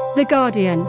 The Guardian.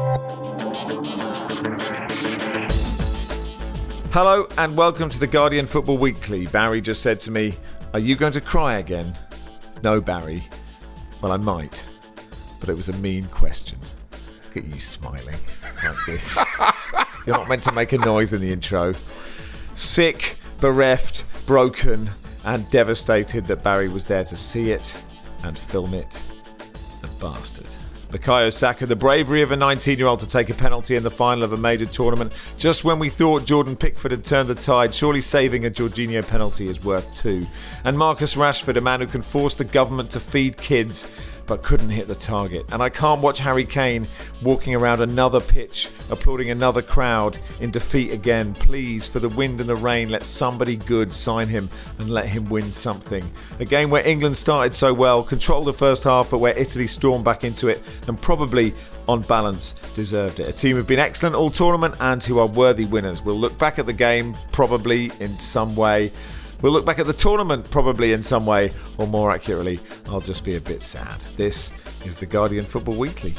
Hello and welcome to The Guardian Football Weekly. Barry just said to me, "Are you going to cry again?" No, Barry. Well, I might. But it was a mean question. Look at you smiling like this. You're not meant to make a noise in the intro. Sick, bereft, broken and devastated that Barry was there to see it and film it. The bastard. Bukayo Saka, the bravery of a 19-year-old to take a penalty in the final of a major tournament just when we thought Jordan Pickford had turned the tide. Surely saving a Jorginho penalty is worth two. And Marcus Rashford, a man who can force the government to feed kids but couldn't hit the target. And I can't watch Harry Kane walking around another pitch, applauding another crowd in defeat again. Please, for the wind and the rain, let somebody good sign him and let him win something. A game where England started so well, controlled the first half, but where Italy stormed back into it and probably, on balance, deserved it. A team who've been excellent all tournament and who are worthy winners. We'll look back at the game, probably in some way. We'll look back at the tournament, probably in some way, or more accurately, I'll just be a bit sad. This is The Guardian Football Weekly.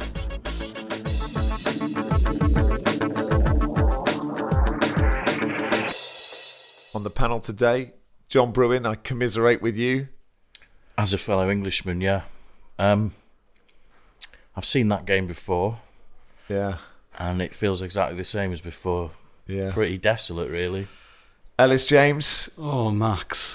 On the panel today, John Brewin, I commiserate with you. As a fellow Englishman, yeah. I've seen that game before. Yeah. And it feels exactly the same as before. Yeah. Pretty desolate, really. Ellis James. Oh, Max.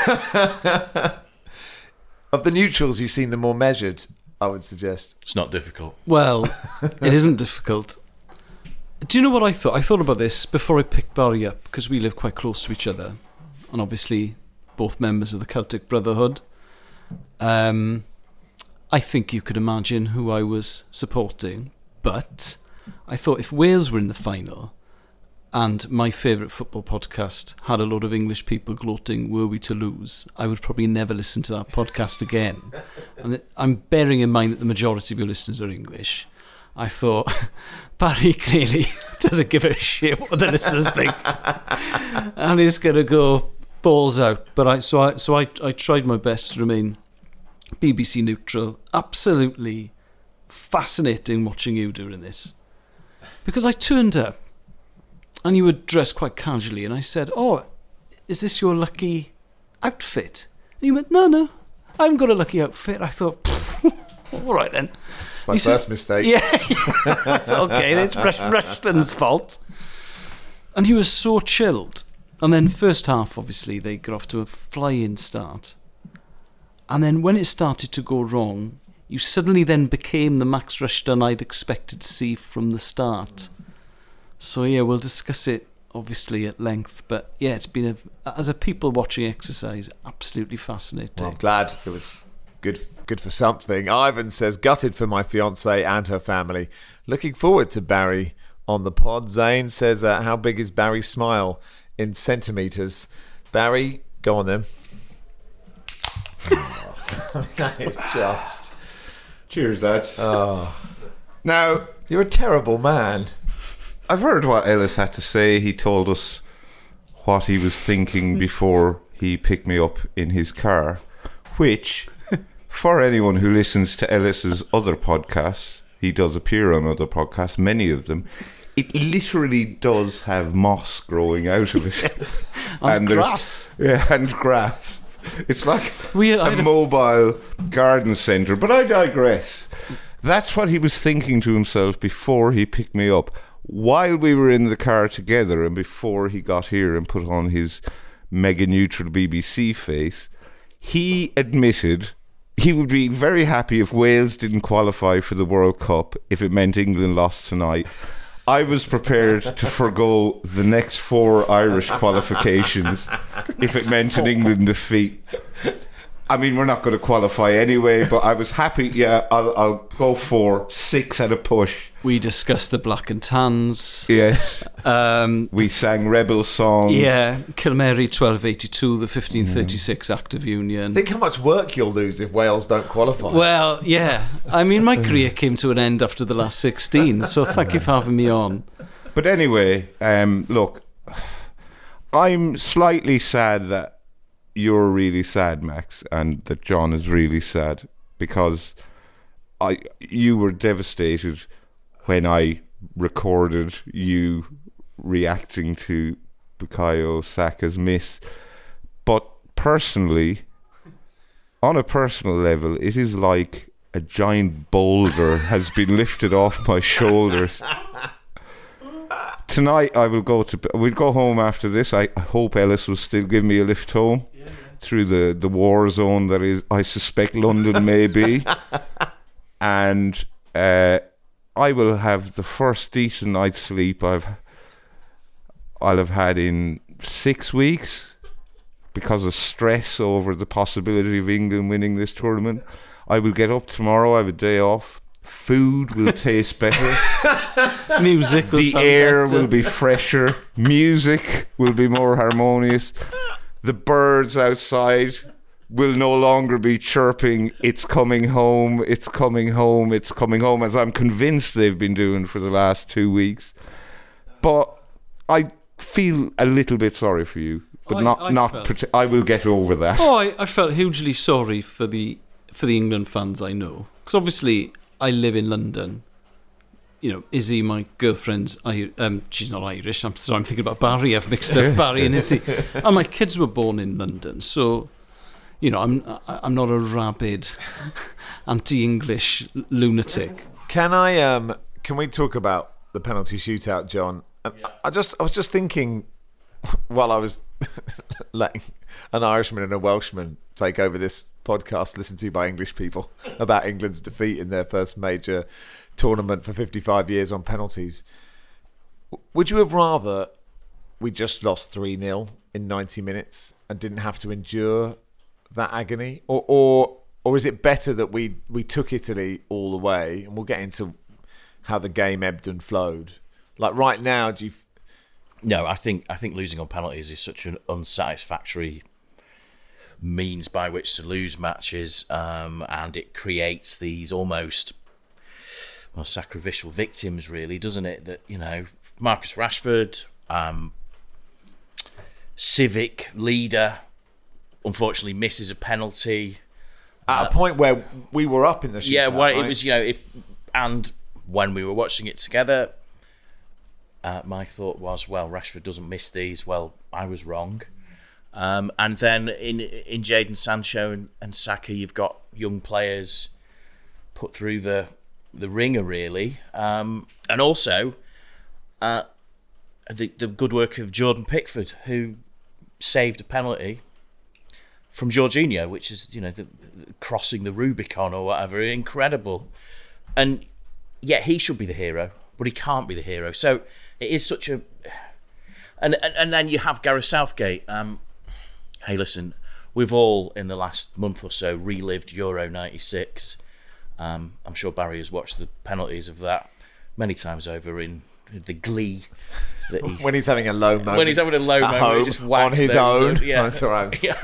Of the neutrals, you seem the more measured, I would suggest. It's not difficult. Well, it isn't difficult. Do you know what I thought? I thought about this before I picked Barry up, because we live quite close to each other. And obviously, both members of the Celtic Brotherhood. I think you could imagine who I was supporting. But I thought if Wales were in the final, and my favourite football podcast had a lot of English people gloating, were we to lose, I would probably never listen to that podcast again. And I'm bearing in mind that the majority of your listeners are English. I thought, Barry clearly doesn't give a shit what the listeners think. And he's going to go balls out. But I tried my best to remain BBC neutral. Absolutely fascinating watching you doing this. Because I turned up, and you were dressed quite casually, and I said, "Oh, is this your lucky outfit?" And you went, No, I haven't got a lucky outfit. I thought, all right then. It's my first mistake. Yeah. I thought, okay, it's Rushton's fault. And he was so chilled. And then first half, obviously, they got off to a flying start. And then when it started to go wrong, you suddenly then became the Max Rushton I'd expected to see from the start. So yeah, we'll discuss it obviously at length, but yeah, it's been as a people watching exercise, absolutely fascinating. Well, I'm glad it was good for something. Ivan says, gutted for my fiancée and her family. Looking forward to Barry on the pod. Zane says, how big is Barry's smile in centimetres? Barry, go on then. That is just... Cheers, Dad. Oh. Now, You're a terrible man. I've heard what Ellis had to say. He told us what he was thinking before he picked me up in his car, which, for anyone who listens to Ellis's other podcasts, he does appear on other podcasts, many of them, it literally does have moss growing out of it. and grass. Yeah, and grass. It's like a mobile garden centre. But I digress. That's what he was thinking to himself before he picked me up. While we were in the car together and before he got here and put on his mega neutral BBC face, he admitted he would be very happy if Wales didn't qualify for the World Cup if it meant England lost tonight. I was prepared to forgo the next 4 Irish qualifications if it meant an England defeat. I mean, we're not going to qualify anyway, but I was happy. Yeah, I'll go for 6 at a push. We discussed the black and tans. Yes. We sang rebel songs. Yeah, Kilmary 1282, the 1536 Act of Union. Think how much work you'll lose if Wales don't qualify. Well, yeah. I mean, my career came to an end after the last 16, so thank you for having me on. But anyway, look, I'm slightly sad that you're really sad, Max, and that John is really sad, because you were devastated when I recorded you reacting to Bukayo Saka's miss. But personally, on a personal level, it is like a giant boulder has been lifted off my shoulders. Tonight we'll go home after this. I hope Ellis will still give me a lift home through the war zone that is, I suspect, London may be. And I will have the first decent night's sleep I'll have had in 6 weeks because of stress over the possibility of England winning this tournament. I will get up tomorrow. I have a day off. Food will taste better. Music will The sound air better. will be fresher. Music will be more harmonious. The birds outside will no longer be chirping, "It's coming home, it's coming home, it's coming home," as I'm convinced they've been doing for the last 2 weeks. But I feel a little bit sorry for you. But I will get over that. Oh, I felt hugely sorry for the England fans I know. Because obviously I live in London. You know, Izzy, my girlfriend's, she's not Irish. I'm thinking about Barry. I've mixed up Barry and Izzy. And my kids were born in London. So, you know, I'm not a rabid anti-English lunatic. Can we talk about the penalty shootout, John? I was just thinking while I was letting an Irishman and a Welshman take over this podcast listened to by English people about England's defeat in their first major tournament for 55 years on penalties. Would you have rather we just lost 3-0 in 90 minutes and didn't have to endure that agony? Or is it better that we took Italy all the way? And we'll get into how the game ebbed and flowed. Like right now, do you... No, I think losing on penalties is such an unsatisfactory means by which to lose matches, and it creates these almost sacrificial victims, really, doesn't it? That, you know, Marcus Rashford, civic leader, unfortunately misses a penalty at a point where we were up in the shootout. Yeah, well, right? it was, you know, and when we were watching it together, my thought was, well, Rashford doesn't miss these. Well, I was wrong. And then in Jadon Sancho and Saka, you've got young players put through the ringer, really, and also the good work of Jordan Pickford, who saved a penalty from Jorginho, which is, you know, crossing the Rubicon or whatever. Incredible. And yeah, he should be the hero, but he can't be the hero. So it is such a... And then you have Gareth Southgate. Hey, listen, we've all, in the last month or so, relived Euro 96. I'm sure Barry has watched the penalties of that many times over in the glee that he... when he's having a low moment. When he's having a low moment, home, he just whacks on his those, own. yeah. That's all right. Yeah.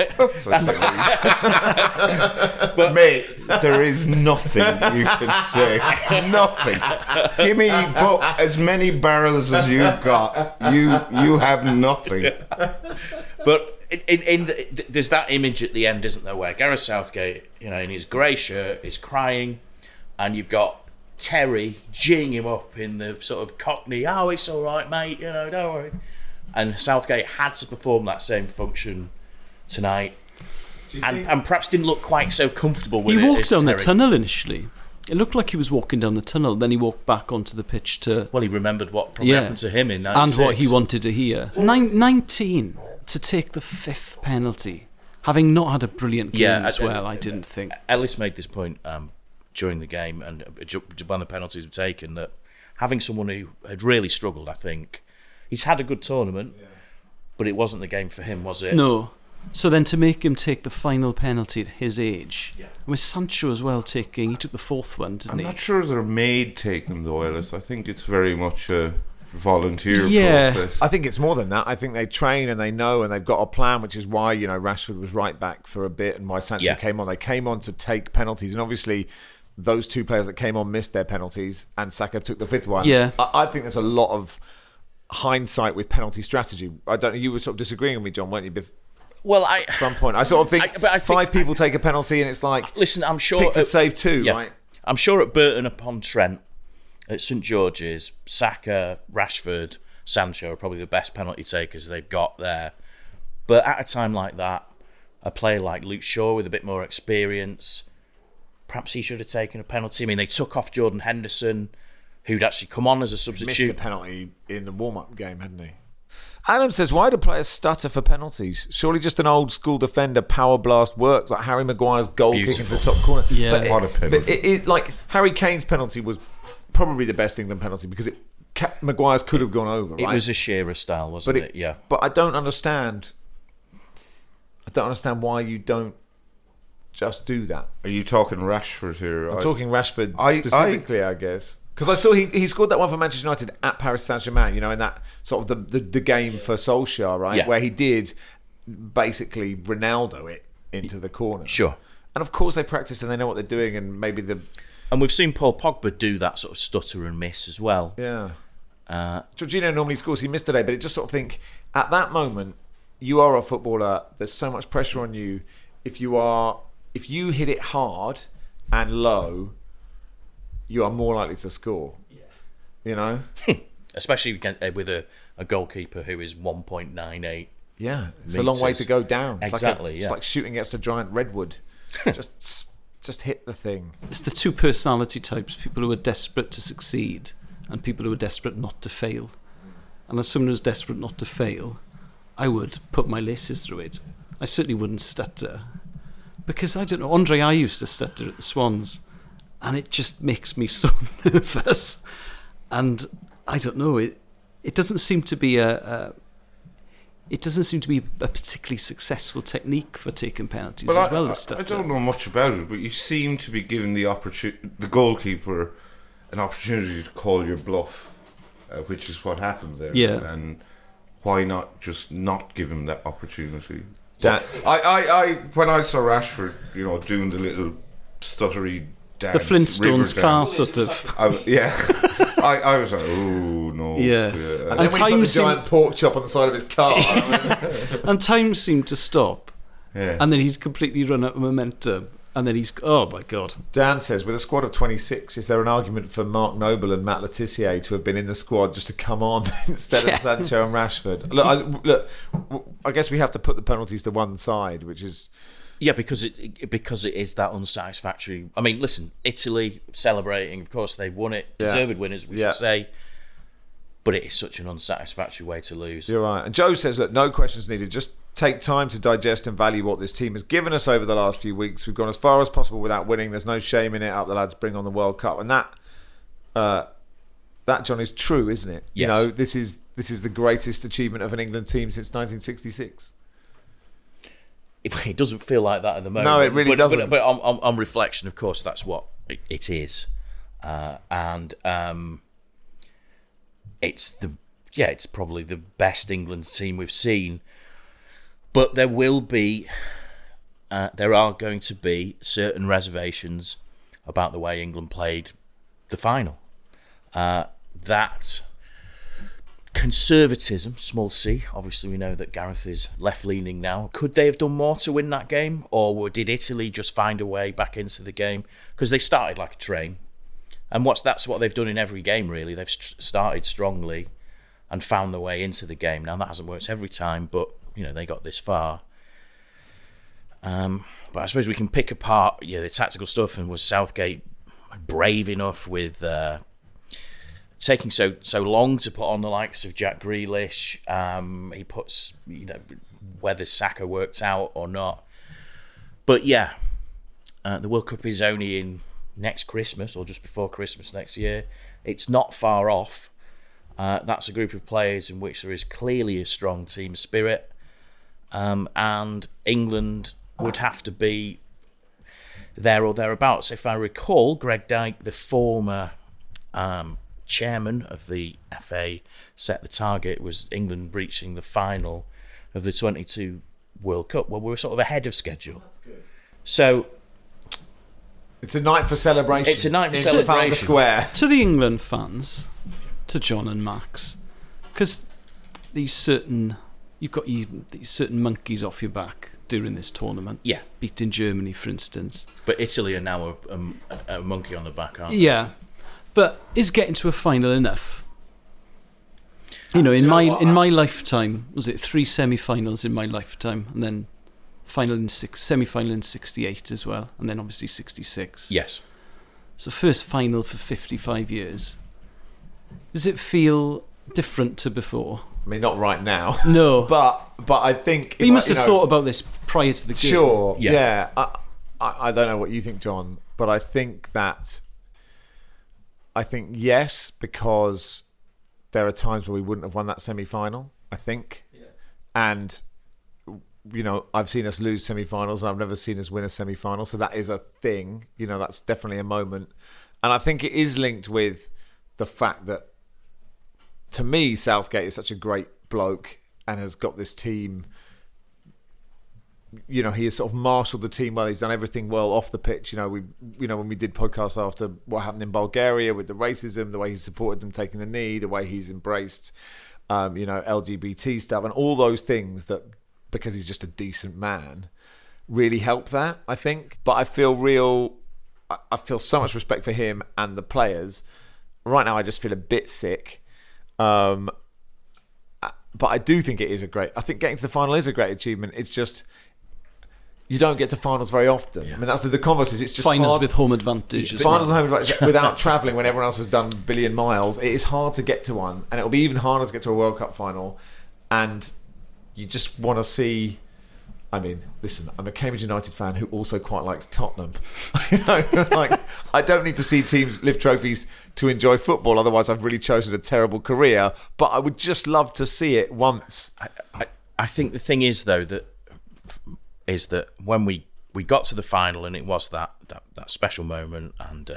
But mate, there is nothing you can say. Nothing. Give me as many barrels as you've got. You have nothing. But there's that image at the end, isn't there, where Gareth Southgate, you know, in his grey shirt, is crying, and you've got Terry geeing him up in the sort of Cockney, "Oh, it's all right, mate, you know, don't worry." And Southgate had to perform that same function tonight, and perhaps didn't look quite so comfortable with it. He walked as down the Terry. tunnel initially. It looked like he was walking down the tunnel. Then he walked back onto the pitch to... Well, he remembered what probably happened to him in 96. And what he wanted to hear. 19 to take the 5th penalty, having not had a brilliant game as well, I didn't think. Ellis made this point during the game and when the penalties were taken, that having someone who had really struggled, I think, he's had a good tournament, but it wasn't the game for him, was it? No. So then to make him take the final penalty at his age, and with Sancho as well he took the 4th one, didn't he? I'm not sure they're made take them though, Ellis. I think it's very much a volunteer process. I think it's more than that. I think they train and they know and they've got a plan, which is why, you know, Rashford was right back for a bit and why Sancho came on. They came on to take penalties, and obviously those two players that came on missed their penalties and Saka took the 5th one. Yeah. I think there's a lot of hindsight with penalty strategy. I don't know, you were sort of disagreeing with me, John, weren't you? Well, at some point I sort of think 5 people take a penalty and it's like, listen, I'm sure Pickford saved 2, right? I'm sure at Burton-upon-Trent, at St George's, Saka, Rashford, Sancho are probably the best penalty takers they've got there. But at a time like that, a player like Luke Shaw with a bit more experience, perhaps he should have taken a penalty. I mean, they took off Jordan Henderson, who'd actually come on as a substitute. Missed a penalty in the warm-up game, hadn't he? Adam says, why do players stutter for penalties? Surely just an old-school defender power blast works, like Harry Maguire's goal kick into the top corner. Yeah. But What a penalty. But it, like, Harry Kane's penalty was probably the best England penalty because Maguire's could have gone over, right? It was a Shearer style, wasn't it? Yeah. But I don't understand why you don't just do that. Are you talking Rashford here? I'm talking Rashford I specifically, I guess. Because I saw he scored that one for Manchester United at Paris Saint-Germain, you know, in that sort of the game for Solskjaer, right? Yeah. Where he did basically Ronaldo it into the corner. Sure. And of course they practice and they know what they're doing, and maybe And we've seen Paul Pogba do that sort of stutter and miss as well. yeah. Jorginho normally scores, he missed today, but it just sort of think, at that moment, you are a footballer, there's so much pressure on you. If you hit it hard and low, you are more likely to score. Yeah. You know? Especially with a goalkeeper who is 1.98. Yeah. It's a long way to go down. It's Exactly, it's like shooting against a giant redwood. just hit the thing. It's the two personality types, people who are desperate to succeed and people who are desperate not to fail. And as someone who's desperate not to fail, I would put my laces through it. I certainly wouldn't stutter. Because, I don't know, Andre I used to stutter at the Swans, and it just makes me so nervous. And I don't know, it doesn't seem to be a particularly successful technique for taking penalties as well as stutter. I don't know much about it, but you seem to be giving the goalkeeper an opportunity to call your bluff, which is what happened there. Yeah. And why not just not give him that opportunity? Dan, I when I saw Rashford, you know, doing the little stuttery dance, The Flintstones river car dance, sort of. I was like, oh no. Yeah. and then And when he put the time giant pork chop on the side of his car. And time seemed to stop, Yeah. and then he's completely run out of momentum, and then he's, oh my God. Dan says, with a squad of 26, is there an argument for Mark Noble and Matt Letizia to have been in the squad just to come on instead of Sancho and Rashford? Look, I guess we have to put the penalties to one side, which is... Yeah, because it is that unsatisfactory. I mean, listen, Italy celebrating, of course, they won it. Deserved winners, we should say. But it is such an unsatisfactory way to lose. You're right. And Joe says, look, no questions needed. Just take time to digest and value what this team has given us over the last few weeks. We've gone as far as possible without winning. There's no shame in it. Up the lads, bring on the World Cup. And that, John, is true, isn't it? Yes. You know, this is the greatest achievement of an England team since 1966. It doesn't feel like that at the moment. No, it really doesn't. But on reflection, of course, that's what it is. It's probably the best England team we've seen. But there are going to be certain reservations about the way England played the final. That conservatism, small c, obviously we know that Gareth is left-leaning now. Could they have done more to win that game? Or did Italy just find a way back into the game? Because they started like a train. And that's what they've done in every game, really. They've started strongly and found their way into the game. Now, that hasn't worked every time, but they got this far. But I suppose we can pick apart the tactical stuff. And was Southgate brave enough with taking so long to put on the likes of Jack Grealish? He puts whether Saka worked out or not. But the World Cup is only in next Christmas or just before Christmas next year. It's not far off. That's a group of players in which there is clearly a strong team spirit, and England would have to be there or thereabouts. If I recall, Greg Dyke, the former chairman of the FA, set the target was England reaching the final of the 22 World Cup. Well, we were sort of ahead of schedule. That's good. So it's a night for celebration. It's a night for celebration. Trafalgar Square. To the England fans, to John and Max, because you've got these certain monkeys off your back during this tournament. Yeah. Beating Germany, for instance. But Italy are now a monkey on the back, aren't they? Yeah. But is getting to a final enough? You know, in my lifetime, was it 3 semi-finals in my lifetime, and then semi-final in 68 as well, and then obviously 66. Yes. So first final for 55 years. Does it feel different to before? I mean, not right now. No. But I think... But you must have thought about this prior to the game. Sure, Yeah. yeah. I don't know what you think, John, but I think yes, because there are times where we wouldn't have won that semi-final, I think. Yeah. And, you know, I've seen us lose semi-finals and I've never seen us win a semi-final. So that is a thing. You know, that's definitely a moment. And I think it is linked with the fact that, to me, Southgate is such a great bloke and has got this team... You know, he has sort of marshalled the team well. He's done everything well off the pitch. You know, when we did podcasts after what happened in Bulgaria with the racism, the way he supported them taking the knee, the way he's embraced, LGBT stuff, and all those things that, because he's just a decent man, really help that, I think. But I feel so much respect for him and the players. Right now, I just feel a bit sick. But I do think it is I think getting to the final is a great achievement. It's just... You don't get to finals very often. Yeah. I mean, that's the converse is it's just finals hard. With home advantage. Finals with home advantage without travelling when everyone else has done a billion miles. It is hard to get to one, and it'll be even harder to get to a World Cup final. And you just want to see. I mean, listen, I'm a Cambridge United fan who also quite likes Tottenham. You know, like I don't need to see teams lift trophies to enjoy football. Otherwise, I've really chosen a terrible career. But I would just love to see it once. I think the thing is though is that when we got to the final and it was that special moment and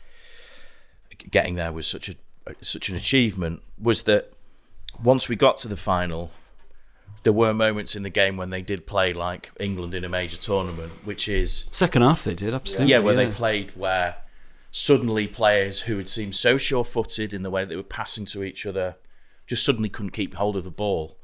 getting there was such an achievement, was that once we got to the final, there were moments in the game when they did play like England in a major tournament, which is... Second half they did, absolutely. Yeah, where they played where suddenly players who had seemed so sure-footed in the way they were passing to each other just suddenly couldn't keep hold of the ball.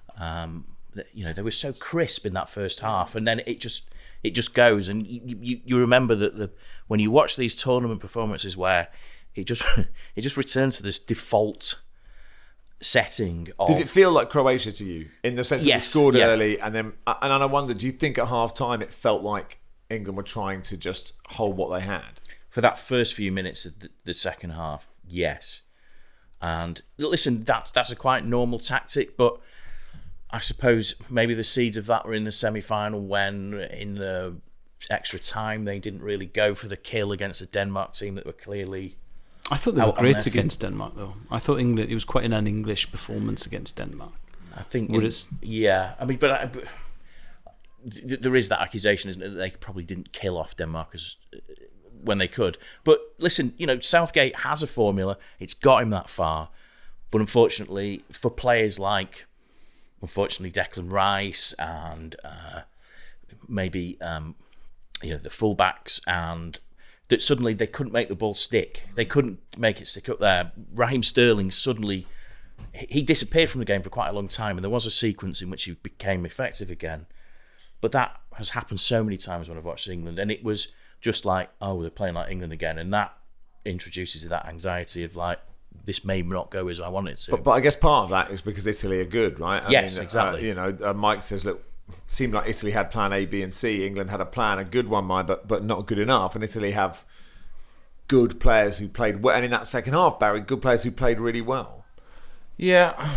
You know, they were so crisp in that first half, and then it just goes. And you remember that when you watch these tournament performances where it just returns to this default setting. Did it feel like Croatia to you in the sense that we scored early, and I wonder, do you think at half time it felt like England were trying to just hold what they had for that first few minutes of the second half? Yes, and listen, that's a quite normal tactic, but I suppose maybe the seeds of that were in the semi-final when, in the extra time, they didn't really go for the kill against a Denmark team that were clearly... I thought they were great against Denmark, though. I thought England, it was quite an un-English performance against Denmark. I think... Yeah, I mean, but there is that accusation, isn't it, that they probably didn't kill off Denmark when they could. But listen, you know, Southgate has a formula. It's got him that far. But unfortunately, for players like... Declan Rice and maybe the fullbacks, and that suddenly they couldn't make the ball stick. They couldn't make it stick up there. Raheem Sterling suddenly he disappeared from the game for quite a long time, and there was a sequence in which he became effective again. But that has happened so many times when I've watched England, and it was just like, oh, they're playing like England again, and that introduces that anxiety of like, this may not go as I want it to. But I guess part of that is because Italy are good, right? Yes, exactly. Mike says, look, seemed like Italy had plan A, B and C. England had a plan, a good one, but not good enough. And Italy have good players who played well. And in that second half, Barry, good players who played really well. Yeah.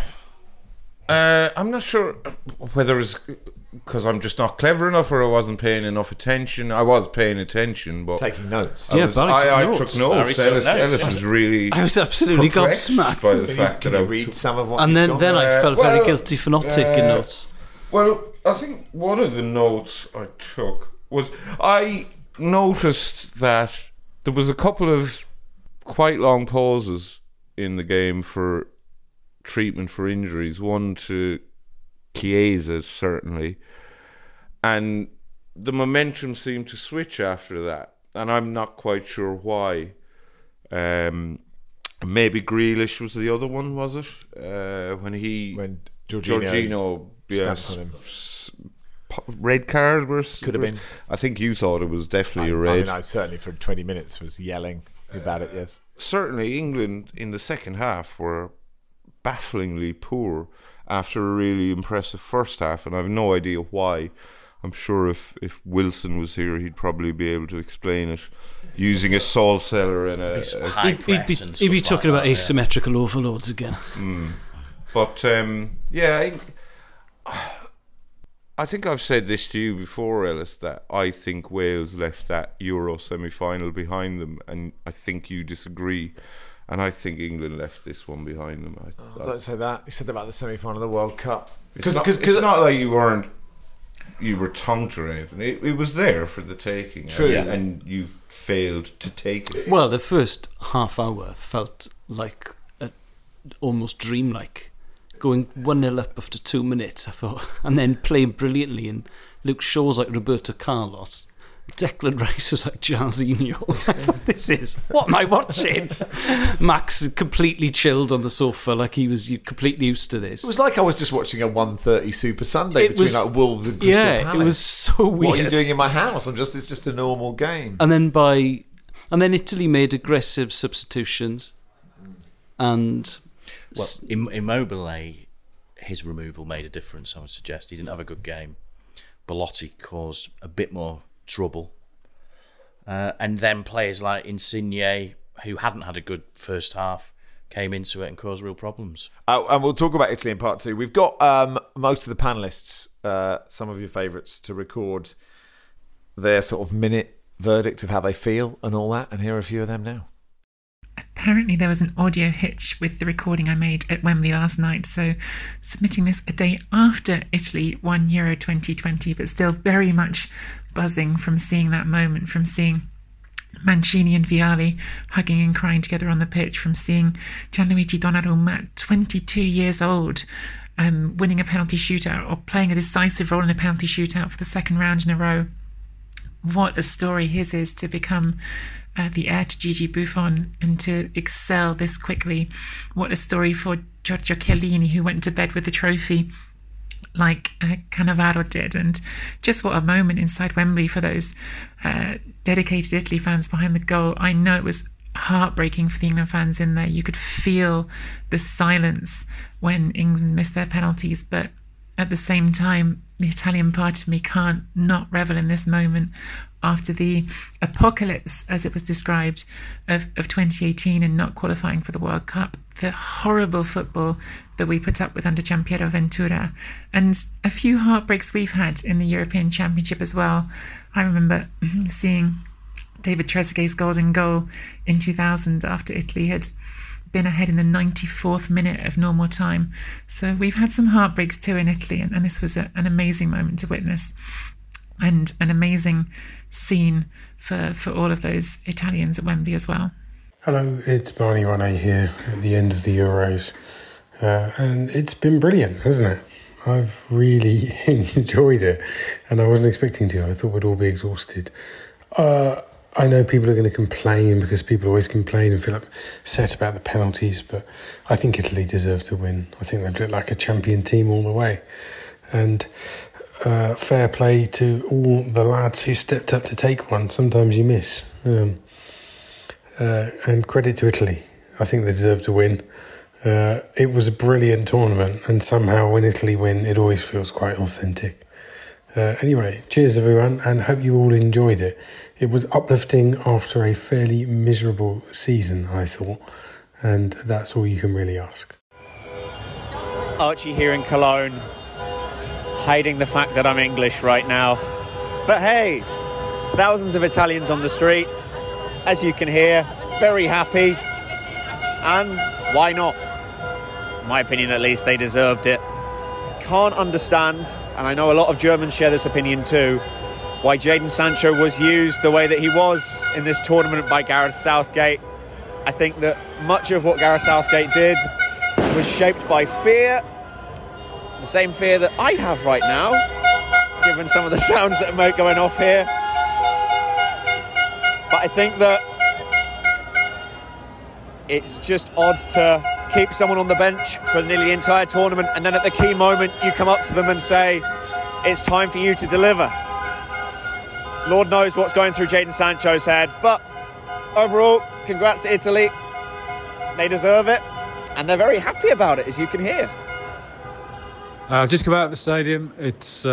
I'm not sure whether it's because I'm just not clever enough or I wasn't paying enough attention. I was paying attention, but... Taking notes. I took notes. Ellis was really... I was absolutely gobsmacked by the fact that I read some of what and then I felt very guilty for not taking notes. Well, I think one of the notes I took was... I noticed that there was a couple of quite long pauses in the game for treatment for injuries. One to Chiesa, certainly, and the momentum seemed to switch after that, and I'm not quite sure why. Maybe Grealish was the other one, was it? When Jorginho red card? Could have been. I think you thought it was definitely a red. I mean, I certainly for 20 minutes was yelling about it, yes. Certainly England in the second half were bafflingly poor after a really impressive first half, and I have no idea why. I'm sure if Wilson was here, he'd probably be able to explain it using a salt cellar and he'd be talking about asymmetrical overloads again. But I think I've said this to you before, Ellis, that I think Wales left that Euro semi-final behind them, and I think you disagree. And I think England left this one behind them. Don't say that. You said about the semi-final of the World Cup. It's not like you were tonked or anything. It was there for the taking. True. And you failed to take it. Well, the first half hour felt like almost dreamlike. Going 1-0 up after 2 minutes, I thought, and then playing brilliantly. And Luke Shaw's like Roberto Carlos. Declan Rice was like Jarzinho. What am I watching? Max completely chilled on the sofa, like he was completely used to this. It was like I was just watching a 1:30 Super Sunday between like Wolves and Crystal Palace. It was so weird. What are you doing in my house? It's just a normal game. And then Italy made aggressive substitutions, and Immobile, his removal made a difference. I would suggest he didn't have a good game. Belotti caused a bit more trouble, and then players like Insigne, who hadn't had a good first half, came into it and caused real problems. And we'll talk about Italy in part 2. We've got most of the panellists, some of your favourites, to record their sort of minute verdict of how they feel and all that, and here are a few of them now. Apparently there was an audio hitch with the recording I made at Wembley last night, so submitting this a day after Italy won Euro 2020, but still very much buzzing from seeing that moment, from seeing Mancini and Vialli hugging and crying together on the pitch, from seeing Gianluigi Donnarumma at 22 years old winning a penalty shootout or playing a decisive role in a penalty shootout for the second round in a row. What a story his is to become the heir to Gigi Buffon and to excel this quickly. What a story for Giorgio Chiellini, who went to bed with the trophy like Cannavaro did, and just what a moment inside Wembley for those dedicated Italy fans behind the goal. I know it was heartbreaking for the England fans in there. You could feel the silence when England missed their penalties, but at the same time, the Italian part of me can't not revel in this moment after the apocalypse, as it was described, of 2018 and not qualifying for the World Cup. The horrible football that we put up with under Gianpiero Ventura, and a few heartbreaks we've had in the European Championship as well. I remember seeing David Trezeguet's golden goal in 2000 after Italy had been ahead in the 94th minute of normal time. So we've had some heartbreaks too in Italy, and this was an amazing moment to witness, and an amazing scene for all of those Italians at Wembley as well. Hello, it's Barney Ronay here at the end of the Euros, and it's been brilliant, hasn't it? I've really enjoyed it, and I wasn't expecting to. I thought we'd all be exhausted. I know people are going to complain, because people always complain and feel upset about the penalties, but I think Italy deserve to win. I think they've looked like a champion team all the way. And fair play to all the lads who stepped up to take one. Sometimes you miss. And credit to Italy. I think they deserve to win. It was a brilliant tournament, and somehow when Italy win, it always feels quite authentic. Anyway, cheers everyone, and hope you all enjoyed it. It was uplifting after a fairly miserable season, I thought, and that's all you can really ask. Archie here in Cologne, hiding the fact that I'm English right now. But hey, thousands of Italians on the street, as you can hear, very happy, and why not? In my opinion at least, they deserved it. Can't understand, and I know a lot of Germans share this opinion too, why Jadon Sancho was used the way that he was in this tournament by Gareth Southgate. I think that much of what Gareth Southgate did was shaped by fear, the same fear that I have right now, given some of the sounds that are going off here. But I think that it's just odd to keep someone on the bench for nearly the entire tournament, and then at the key moment you come up to them and say, it's time for you to deliver. Lord knows what's going through Jadon Sancho's head, but overall, congrats to Italy. They deserve it, and they're very happy about it, as you can hear. I've just come out of the stadium. It's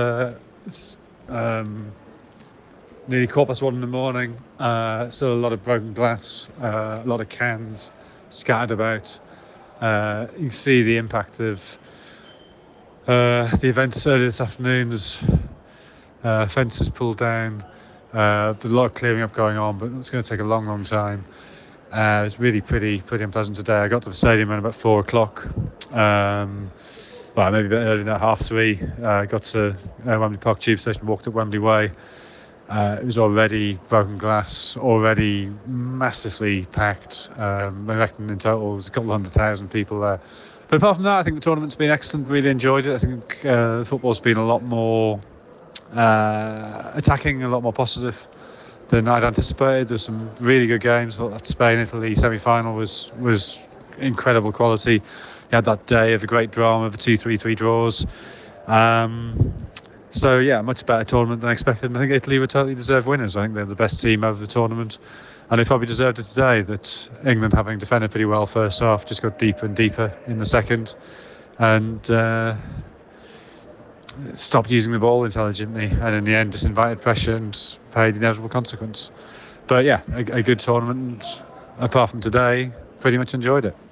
nearly 1:15 in the morning. Still a lot of broken glass, a lot of cans scattered about. You can see the impact of the events earlier this afternoon. There's fences pulled down. There's a lot of clearing up going on, but it's going to take a long, long time. It's really pretty unpleasant today. I got to the stadium around about 4 o'clock. Maybe a bit earlier than 3:30. I got to Wembley Park Tube Station, walked up Wembley Way. It was already broken glass, already massively packed. I reckon in total there's a couple of 100,000 people there. But apart from that, I think the tournament's been excellent. Really enjoyed it. I think the football's been a lot more attacking, a lot more positive than I'd anticipated. There's some really good games. I thought that Spain-Italy semi-final was incredible quality. You had that day of a great drama, the 2-3-3 draws. Much better tournament than I expected. And I think Italy were totally deserved winners. I think they're the best team over the tournament. And they probably deserved it today, that England, having defended pretty well first half, just got deeper and deeper in the second. And stopped using the ball intelligently, and in the end just invited pressure and paid the inevitable consequence. But yeah, a good tournament. Apart from today, pretty much enjoyed it.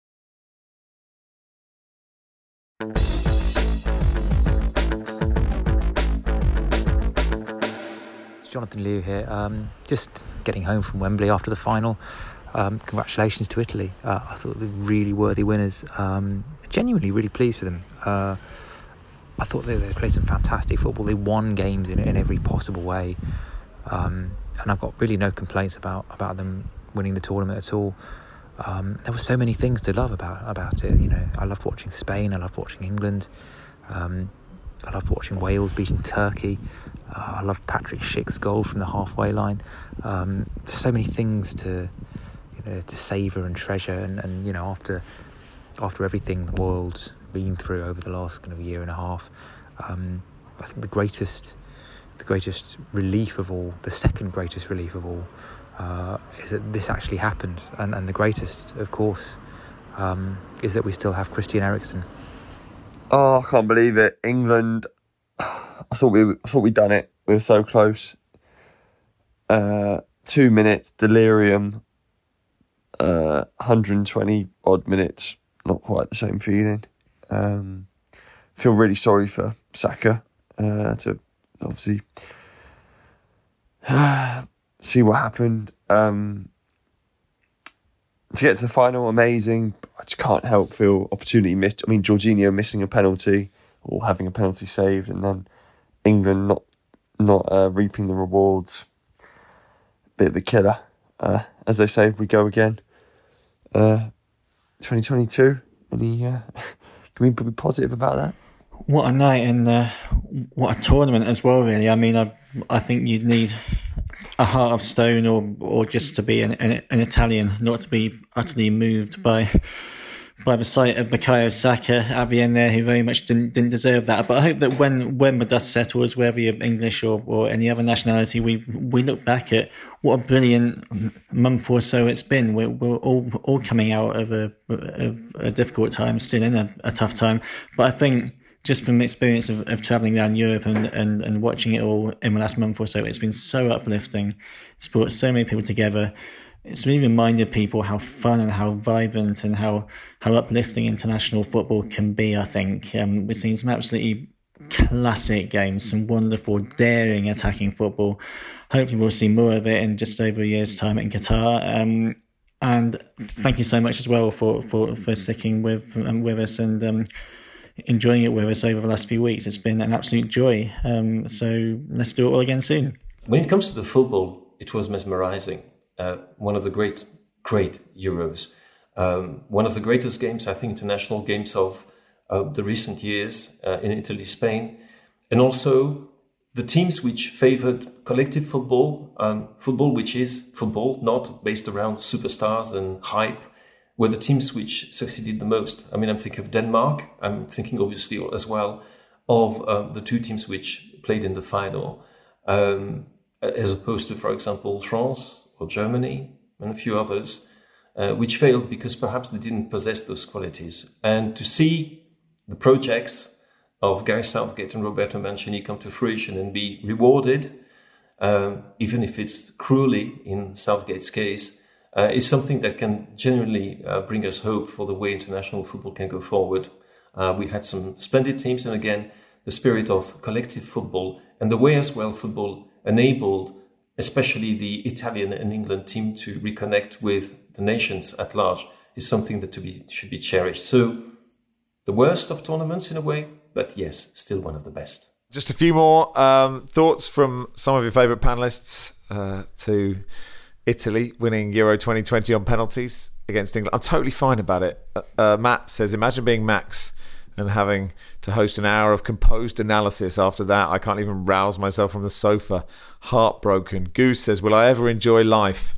It's Jonathan Liu here. Just getting home from Wembley after the final. Congratulations to Italy. I thought they were really worthy winners. Genuinely really pleased for them. I thought they played some fantastic football. They won games in every possible way, and I've got really no complaints about them winning the tournament at all. There were so many things to love about it. You know, I loved watching Spain. I loved watching England. I loved watching Wales beating Turkey. I loved Patrick Schick's goal from the halfway line. There's so many things to savour and treasure, and you know, after everything the world's been through over the last kind of year and a half, I think the greatest relief of all, the second greatest relief of all, is that this actually happened, and the greatest, of course, is that we still have Christian Eriksen. Oh, I can't believe it. England, I thought we'd done it. We were so close. 2 minutes delirium. 120 odd minutes, not quite the same feeling. Feel really sorry for Saka to obviously see what happened. To get to the final, amazing. I just can't help feel opportunity missed. I mean, Jorginho missing a penalty or having a penalty saved, and then England not reaping the rewards. Bit of a killer. As they say, we go again. 2022. Can we be positive about that? What a night, and what a tournament as well, really. I mean, I think you'd need a heart of stone or just to be an Italian, not to be utterly moved by the sight of Bukayo Saka at the end there, who very much didn't deserve that. But I hope that when the dust settles, whether you're English or any other nationality, we look back at what a brilliant month or so it's been. We're all coming out of a difficult time, still in a tough time. But I think just from the experience of travelling around Europe and watching it all in the last month or so, it's been so uplifting. It's brought so many people together. It's really reminded people how fun and how vibrant and how uplifting international football can be, I think. We've seen some absolutely classic games, some wonderful, daring, attacking football. Hopefully we'll see more of it in just over a year's time in Qatar. And thank you so much as well for sticking with us and enjoying it with us over the last few weeks. It's been an absolute joy. So let's do it all again soon. When it comes to the football, it was mesmerizing. One of the great Euros. One of the greatest games, I think, international games of the recent years in Italy, Spain. And also the teams which favoured collective football, football which is football, not based around superstars and hype, were the teams which succeeded the most. I mean, I'm thinking of Denmark. I'm thinking, obviously, as well of the two teams which played in the final, as opposed to, for example, France or Germany and a few others, which failed because perhaps they didn't possess those qualities. And to see the projects of Gareth Southgate and Roberto Mancini come to fruition and be rewarded, even if it's cruelly in Southgate's case, is something that can genuinely bring us hope for the way international football can go forward. We had some splendid teams, and again, the spirit of collective football and the way as well football enabled especially the Italian and England team to reconnect with the nations at large is something that should be cherished. So the worst of tournaments in a way, but yes, still one of the best. Just a few more thoughts from some of your favourite panellists to Italy winning Euro 2020 on penalties against England. I'm totally fine about it. Matt says, imagine being Max and having to host an hour of composed analysis after that. I can't even rouse myself from the sofa. Heartbroken. Goose says, will I ever enjoy life?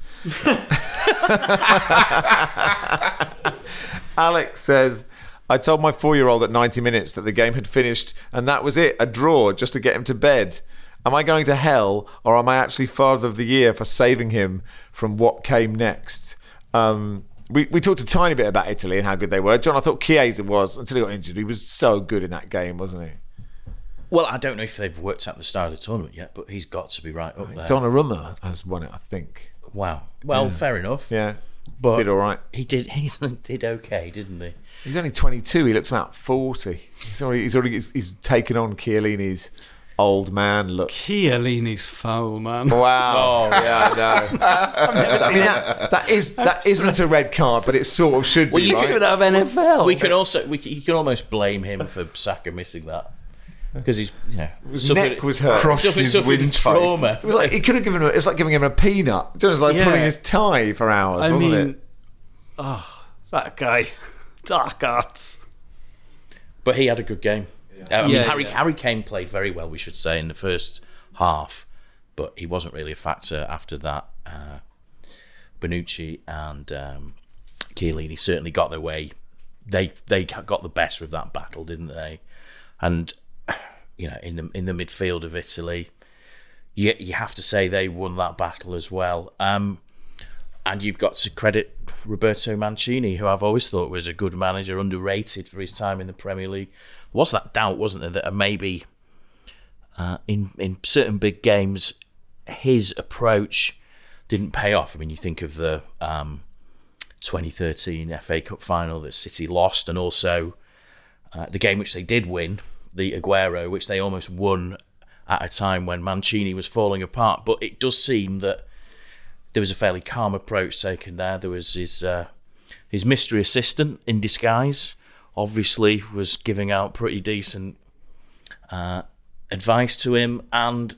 Alex says, I told my 4-year-old at 90 minutes that the game had finished and that was it, a draw, just to get him to bed. Am I going to hell, or am I actually Father of the Year for saving him from what came next? We talked a tiny bit about Italy and how good they were. John, I thought Chiesa was, until he got injured, he was so good in that game, wasn't he? Well, I don't know if they've worked out the start of the tournament yet, but he's got to be right up there. Donnarumma has won it, I think. Wow. Well, fair enough. Yeah. But did all right. He did okay, didn't he? He's only 22. He looks about 40. He's taken on Chiellini's old man look. Chiellini's foul, man. Wow. Oh, yeah, I know. I mean, that isn't a red card, but it sort of should be. You should have NFL. You can almost blame him for Saka missing that. Because his neck was hurt. Crushed his wind trauma. It was like he could have given him. It was like giving him a peanut. It was like pulling his tie for hours, wasn't it? Oh, that guy, dark arts. But he had a good game. Harry Kane played very well, we should say, in the first half, but he wasn't really a factor after that. Bonucci and Chiellini certainly got their way. They got the best of that battle, didn't they? And in the midfield of Italy, you have to say they won that battle as well. And you've got to credit Roberto Mancini, who I've always thought was a good manager, underrated for his time in the Premier League. There was that doubt, wasn't there, that maybe in certain big games his approach didn't pay off. I mean, you think of the 2013 FA Cup final that City lost, and also the game which they did win, the Aguero, which they almost won at a time when Mancini was falling apart. But it does seem that there was a fairly calm approach taken there. There was his mystery assistant in disguise, obviously was giving out pretty decent advice to him. And